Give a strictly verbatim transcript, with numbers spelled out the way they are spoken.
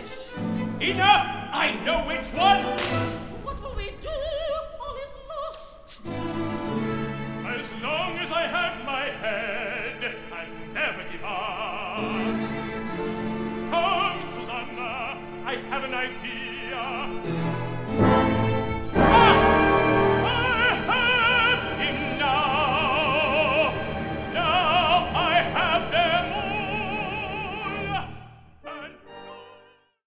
Enough! I know which one! What will we do? All is lost. As long as I have my head, I'll never give up. Come, Susanna, I have an idea.